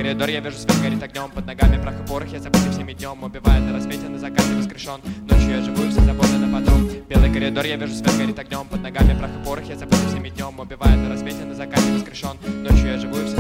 коридор, я вижу свет горит огнем. Под ногами прах и порох, я забытый всеми днем. Убивает на рассвете, на закате воскрешен. Ночью я живу, все заботы на потом. Белый коридор, я вижу свет горит огнем. Под ногами прах и порох, я забытый всеми днем. Убивает на рассвете, на закате воскрешен. Ночью я живу, все